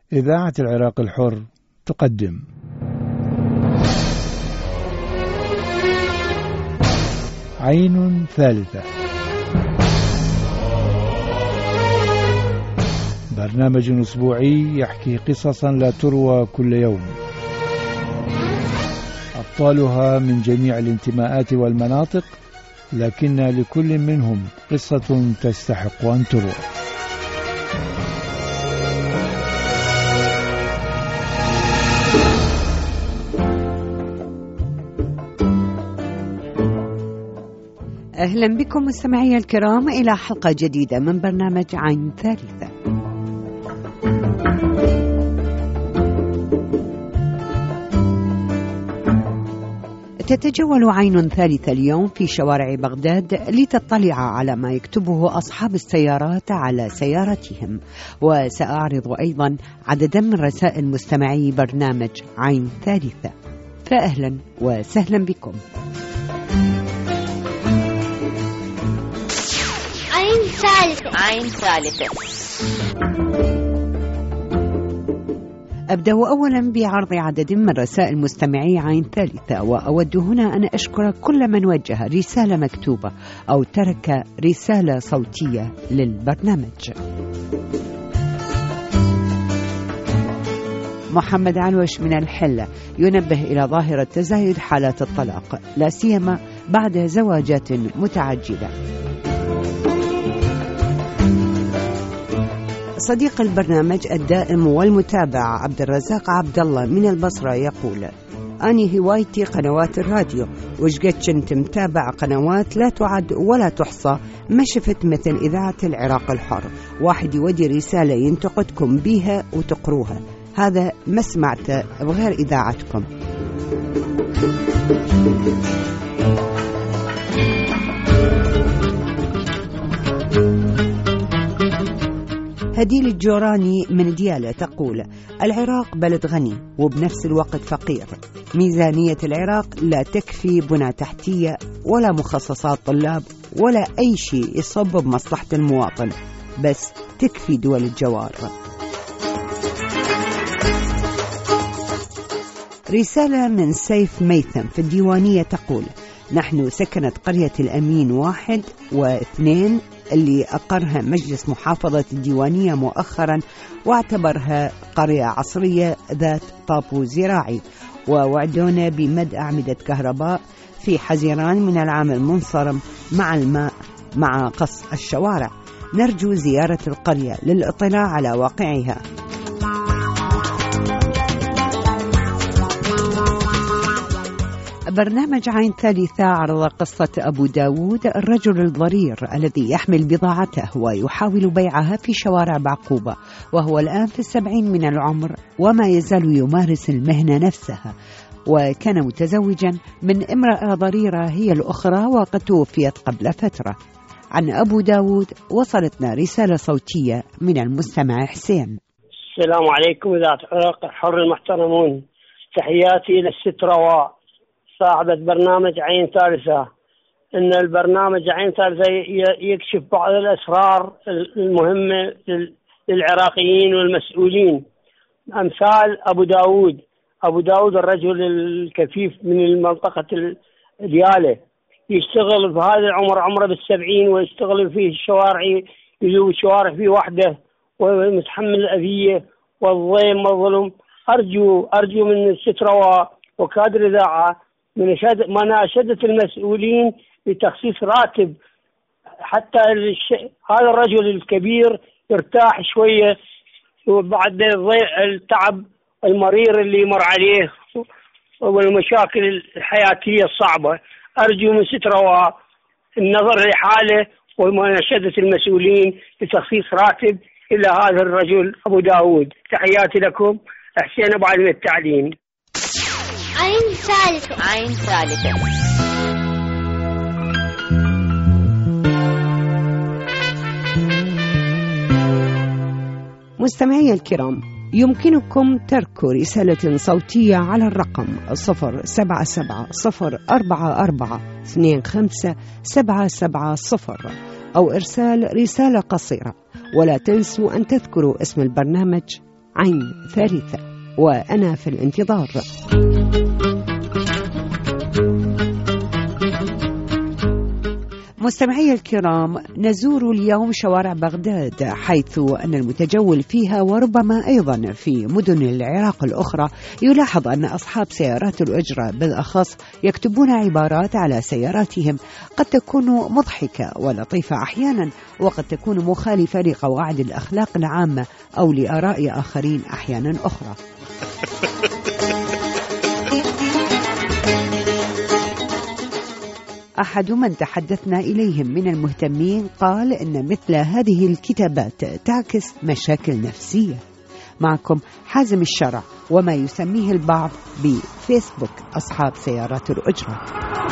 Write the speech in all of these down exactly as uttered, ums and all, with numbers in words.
إذاعة العراق الحر تقدم عين ثالثة، برنامج أسبوعي يحكي قصصا لا تروى كل يوم، أبطالها من جميع الانتماءات والمناطق، لكن لكل منهم قصة تستحق أن تروى. أهلا بكم مستمعي الكرام إلى حلقة جديدة من برنامج عين ثالثة. تتجول عين ثالثة اليوم في شوارع بغداد لتطلع على ما يكتبه أصحاب السيارات على سيارتهم، وسأعرض أيضا عددا من رسائل مستمعي برنامج عين ثالثة، فأهلا وسهلا بكم. عين ثالثة. عين ثالثة. أبدأ أولا بعرض عدد من رسائل مستمعي عين ثالثة، وأود هنا أن أشكر كل من وجه رسالة مكتوبة أو ترك رسالة صوتية للبرنامج. محمد علوش من الحلة ينبه إلى ظاهرة تزايد حالات الطلاق، لا سيما بعد زواجات متعجلة. صديق البرنامج الدائم والمتابع عبد الرزاق عبد الله من البصرة يقول: أني هوايتي قنوات الراديو، وشقد كنت متابع قنوات لا تعد ولا تحصى، ما شفت مثل إذاعة العراق الحر، واحد يودي رسالة ينتقدكم بيها وتقروها، هذا ما سمعته بغير إذاعتكم. هديل الجوراني من ديالة تقول: العراق بلد غني وبنفس الوقت فقير، ميزانية العراق لا تكفي بنى تحتية ولا مخصصات طلاب ولا أي شيء يصب بمصلحة المواطن، بس تكفي دول الجوار. رسالة من سيف ميثم في الديوانية تقول: نحن سكنت قرية الأمين واحد واثنين اللي أقرها مجلس محافظة الديوانية مؤخرا، واعتبرها قرية عصرية ذات طابو زراعي، ووعدونا بمد أعمدة كهرباء في حزيران من العام المنصرم مع الماء مع قص الشوارع. نرجو زيارة القرية للإطلاع على واقعها. برنامج عين ثالثة عرض قصة أبو داود، الرجل الضرير الذي يحمل بضاعته ويحاول بيعها في شوارع بعقوبة، وهو الآن في السبعين من العمر وما يزال يمارس المهنة نفسها، وكان متزوجا من امرأة ضريرة هي الأخرى وقد توفيت قبل فترة. عن أبو داود وصلتنا رسالة صوتية من المستمع حسين. السلام عليكم إذاعة العراق الحر المحترمون، تحياتي للست رواء صاحبة برنامج عين ثالثة. إن البرنامج عين ثالثة يكشف بعض الأسرار المهمة للعراقيين والمسؤولين، أمثال أبو داود. أبو داود الرجل الكفيف من المنطقة ديالة، يشتغل في هذا العمر عمره بالسبعين، ويشتغل في الشوارع، يزوج شوارع في وحده، ومتحمل الأذية والضيم والظلم. أرجو أرجو من الستروى وكادر إذاعة من مناشدة المسؤولين لتخصيص راتب حتى الش... هذا الرجل الكبير يرتاح شوية وبعد التعب المرير اللي يمر عليه والمشاكل الحياتية الصعبة. أرجو من ستروى النظر لحاله ومناشدة المسؤولين لتخصيص راتب إلى هذا الرجل أبو داود. تحياتي لكم، حسين أبو علي من التعليم. عين ثالثة. عين ثالثة. مستمعي الكرام، يمكنكم ترك رسالة صوتية على الرقم صفر سبعة سبعة صفر أربعة أربعة اثنين خمسة سبعة سبعة صفر، أو إرسال رسالة قصيرة، ولا تنسوا أن تذكروا اسم البرنامج عين ثالثة، وأنا في الانتظار. مستمعي الكرام، نزور اليوم شوارع بغداد، حيث أن المتجول فيها وربما أيضا في مدن العراق الأخرى يلاحظ أن أصحاب سيارات الأجرة بالأخص يكتبون عبارات على سياراتهم قد تكون مضحكة ولطيفة أحيانا، وقد تكون مخالفة لقواعد الأخلاق العامة أو لآراء آخرين أحيانا أخرى. أحد من تحدثنا إليهم من المهتمين قال إن مثل هذه الكتابات تعكس مشاكل نفسية. معكم حازم الشرع وما يسميه البعض بفيسبوك أصحاب سيارات الأجرة.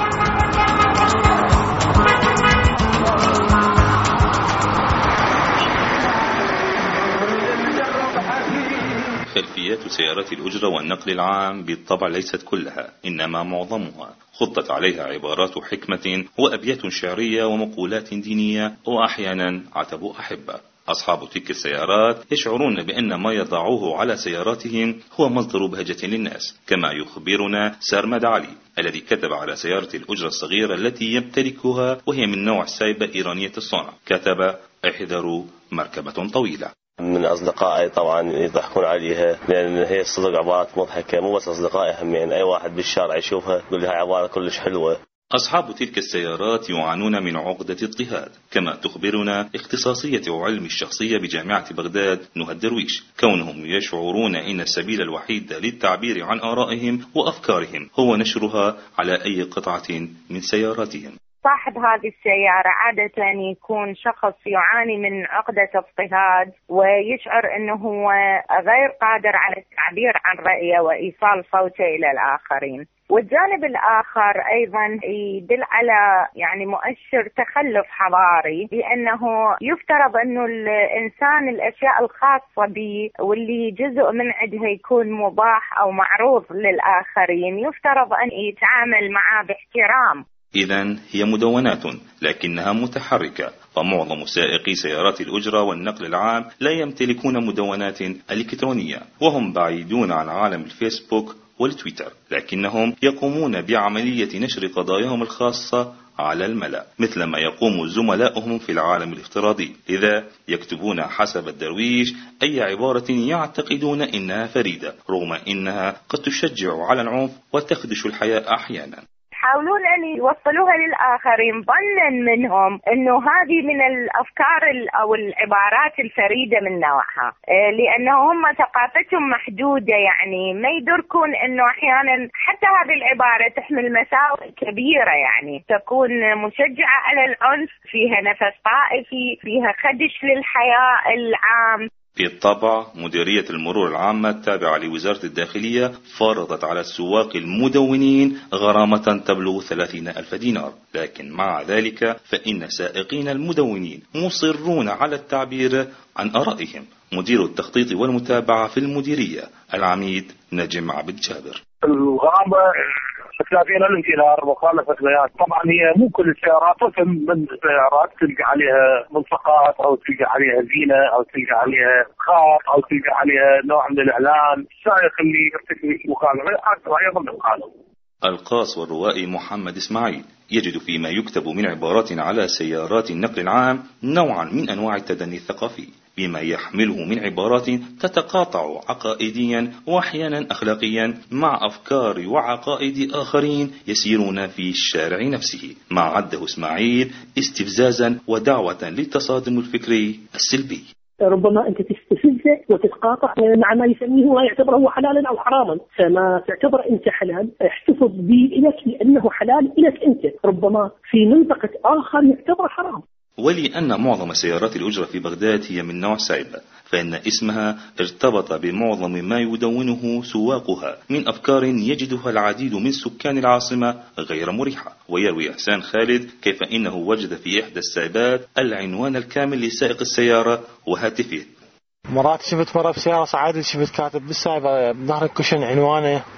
خلفيات سيارات الأجرة والنقل العام بالطبع ليست كلها، إنما معظمها خطت عليها عبارات حكمة وأبيات شعرية ومقولات دينية وأحيانا عتب أحبة. أصحاب تلك السيارات يشعرون بأن ما يضعوه على سياراتهم هو مصدر بهجة للناس، كما يخبرنا سرمد علي الذي كتب على سيارة الأجرة الصغيرة التي يمتلكها وهي من نوع سايبة إيرانية الصنع، كتب: احذروا مركبة طويلة. من أصدقائي طبعا يضحكون عليها لأن هي الصدق عبارات مضحكة، مو بس أصدقائي هم، يعني أي واحد بالشارع يشوفها يقول لها عبارة كلش حلوة. أصحاب تلك السيارات يعانون من عقدة اضطهاد، كما تخبرنا اختصاصية علم الشخصية بجامعة بغداد نهى الدرويش، كونهم يشعرون أن السبيل الوحيد للتعبير عن آرائهم وأفكارهم هو نشرها على أي قطعة من سياراتهم. صاحب هذه السيارة عادة يكون شخص يعاني من عقدة اضطهاد ويشعر أنه هو غير قادر على التعبير عن رأيه وإيصال صوته إلى الآخرين. والجانب الآخر أيضا يدل على يعني مؤشر تخلف حضاري، لأنه يفترض أنه الإنسان الأشياء الخاصة به واللي جزء من عندها يكون مباح أو معروض للآخرين يفترض أن يتعامل معه باحترام. إذن هي مدونات لكنها متحركة، فمعظم سائقي سيارات الأجرة والنقل العام لا يمتلكون مدونات إلكترونية، وهم بعيدون عن عالم الفيسبوك والتويتر، لكنهم يقومون بعملية نشر قضاياهم الخاصة على الملأ مثل ما يقوم زملاؤهم في العالم الافتراضي. لذا يكتبون حسب الدرويش أي عبارة يعتقدون إنها فريدة، رغم إنها قد تشجع على العنف وتخدش الحياة أحيانا. يحاولون أن يوصلوها للآخرين ظنا منهم أنه هذه من الأفكار أو العبارات الفريدة من نوعها، لأنه هم ثقافتهم محدودة، يعني ما يدركون أنه أحيانا حتى هذه العبارة تحمل مساوئ كبيرة، يعني تكون مشجعة على العنف، فيها نفس طائفي، فيها خدش للحياة العام. بالطبع مديرية المرور العامة التابعة لوزارة الداخلية فرضت على السواق المدونين غرامة تبلغ ثلاثين ألف دينار، لكن مع ذلك فإن سائقين المدونين مصرون على التعبير عن آرائهم. مدير التخطيط والمتابعة في المديرية العميد نجم عبد جابر: الغرامة ثلاثين ألف دينار مخالفة بيان. طبعا هي مو كل السيارات، تفهم من السيارات تلقى عليها ملصقات أو تلقى عليها زينة أو تلقى عليها خط أو تلقى عليها نوع من الإعلان. السائق اللي يرتكب مخالفة أيضا مخالف. القاص والروائي محمد إسماعيل يجد فيما يكتب من عبارات على سيارات النقل العام نوعا من أنواع التدني الثقافي، بما يحمله من عبارات تتقاطع عقائديا وأحيانا أخلاقيا مع أفكار وعقائد آخرين يسيرون في الشارع نفسه، ما عده إسماعيل استفزازا ودعوة للتصادم الفكري السلبي. ربما أنت تستفزه وتتقاطع مع ما يسميه ما يعتبره حلالا أو حراما، فما تعتبر أنت حلال احتفظ به لك لأنه حلال لك أنت، ربما في منطقة آخر يعتبر حرام. ولأن معظم سيارات الأجرة في بغداد هي من نوع سايبة، فإن اسمها ارتبط بمعظم ما يدونه سواقها من أفكار يجدها العديد من سكان العاصمة غير مريحة. ويروي إحسان خالد كيف إنه وجد في إحدى السايبات العنوان الكامل لسائق السيارة وهاتفه. مرات شفت مرة بسيارة صعادة شفت كاتب بالسايبة بظهر الكشن عنوانه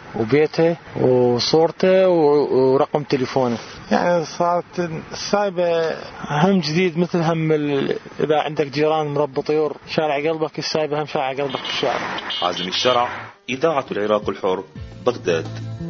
وبيته وصورته ورقم تليفونه. يعني صارت السايبة هم جديد مثل هم إذا عندك جيران مربى طيور شارع قلبك، السايبة هم شارع قلبك في الشارع. حازم الشرع، إذاعة العراق الحر، بغداد.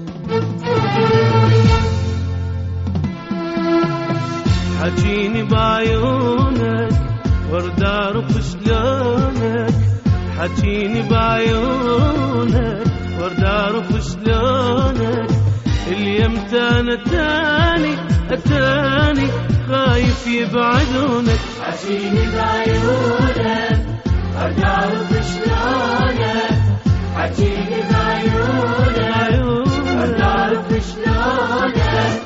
حكيني بعيونك وردار بشلونك، حكيني بعيونك وردار بشلونك، اليوم تانا تاني أتاني خايف يبعدونك. حكيني بعيونك وردار بشلونك، حكيني بعيونك وردار بشلونك.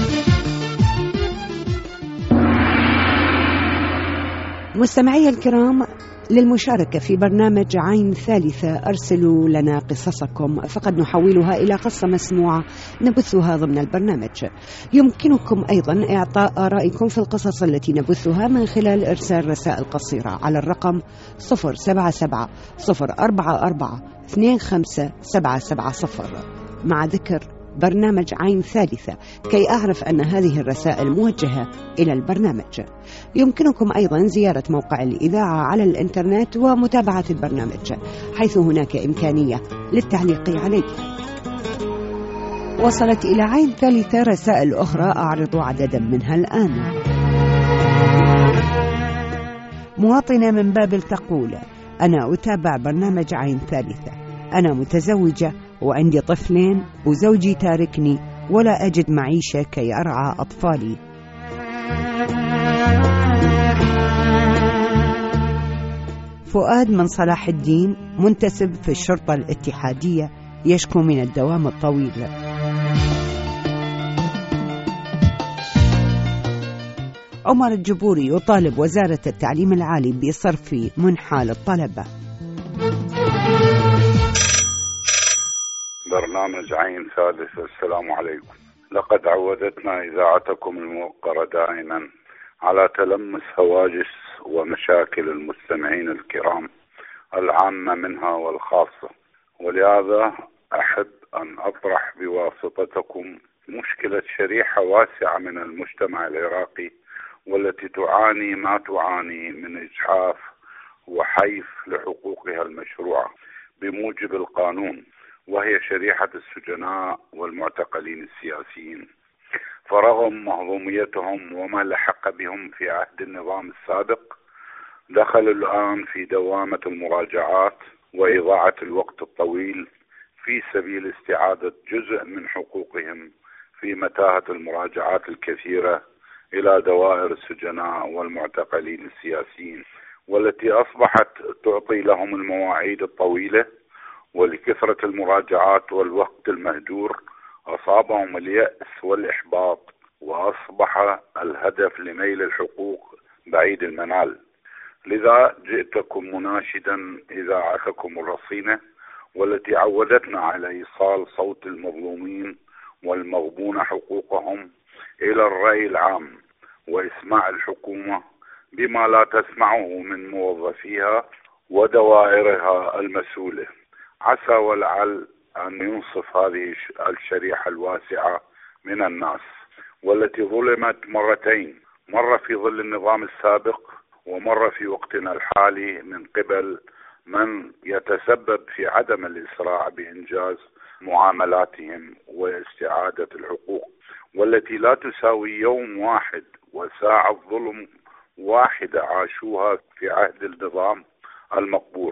مستمعي الكرام، للمشاركة في برنامج عين ثالثة أرسلوا لنا قصصكم، فقد نحولها إلى قصة مسموعة نبثها ضمن البرنامج. يمكنكم أيضا إعطاء آرائكم في القصص التي نبثها من خلال إرسال رسائل قصيرة على الرقم صفر سبعة سبعة صفر أربعة أربعة اثنين خمسة سبعة سبعة صفر مع ذكر برنامج عين ثالثة كي أعرف أن هذه الرسائل موجهة إلى البرنامج. يمكنكم أيضا زيارة موقع الإذاعة على الإنترنت ومتابعة البرنامج، حيث هناك إمكانية للتعليق عليه. وصلت إلى عين ثالثة رسائل أخرى أعرض عددا منها الآن. مواطنة من بابل تقول: أنا أتابع برنامج عين ثالثة، أنا متزوجة وعندي طفلين وزوجي تاركني ولا أجد معيشة كي أرعى أطفالي. فؤاد من صلاح الدين منتسب في الشرطة الاتحادية يشكو من الدوام الطويل. عمر الجبوري يطالب وزارة التعليم العالي بصرف منحى للطلبة. برنامج عين ثالث، السلام عليكم. لقد عودتنا إذاعتكم الموقرة دائما على تلمس هواجس ومشاكل المستمعين الكرام العامة منها والخاصة، ولهذا أحب أن أطرح بواسطتكم مشكلة شريحة واسعة من المجتمع العراقي والتي تعاني ما تعاني من إجحاف وحيف لحقوقها المشروعة بموجب القانون، وهي شريحة السجناء والمعتقلين السياسيين. فرغم مهضوميتهم وما لحق بهم في عهد النظام السابق، دخلوا الآن في دوامة المراجعات وإضاعة الوقت الطويل في سبيل استعادة جزء من حقوقهم في متاهة المراجعات الكثيرة إلى دوائر السجناء والمعتقلين السياسيين، والتي أصبحت تعطي لهم المواعيد الطويلة. ولكثرة المراجعات والوقت المهدور أصابهم اليأس والإحباط، وأصبح الهدف لنيل الحقوق بعيد المنال. لذا جئتكم مناشدا إذاعتكم الرصينة والتي عودتنا على إيصال صوت المظلومين والمغبون حقوقهم إلى الرأي العام، وإسماع الحكومة بما لا تسمعه من موظفيها ودوائرها المسؤولة، عسى ولعل أن ينصف هذه الشريحة الواسعة من الناس والتي ظلمت مرتين، مرة في ظل النظام السابق ومرة في وقتنا الحالي من قبل من يتسبب في عدم الإسراع بإنجاز معاملاتهم واستعادة الحقوق، والتي لا تساوي يوم واحد وساعة ظلم واحدة عاشوها في عهد النظام المقبور.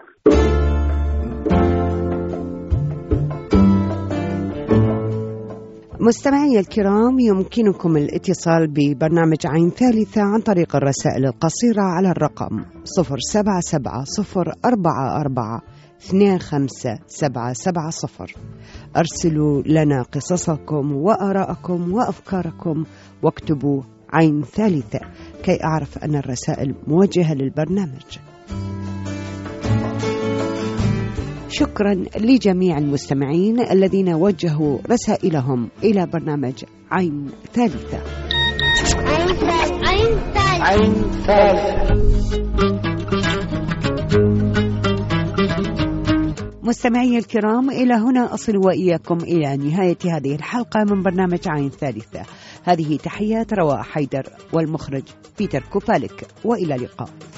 مستمعي الكرام، يمكنكم الاتصال ببرنامج عين ثالثة عن طريق الرسائل القصيرة على الرقم صفر سبعة سبعة صفر أربعة أربعة اثنين خمسة سبعة سبعة صفر. أرسلوا لنا قصصكم وآراءكم وأفكاركم واكتبوا عين ثالثة كي أعرف أن الرسائل موجهة للبرنامج. شكرا لجميع المستمعين الذين وجهوا رسائلهم إلى برنامج عين ثالثة. عين ثالثة. عين ثالثة. مستمعي الكرام، إلى هنا أصل وإياكم إلى نهاية هذه الحلقة من برنامج عين ثالثة. هذه تحيات رواء حيدر والمخرج بيتر كوبالك، وإلى اللقاء.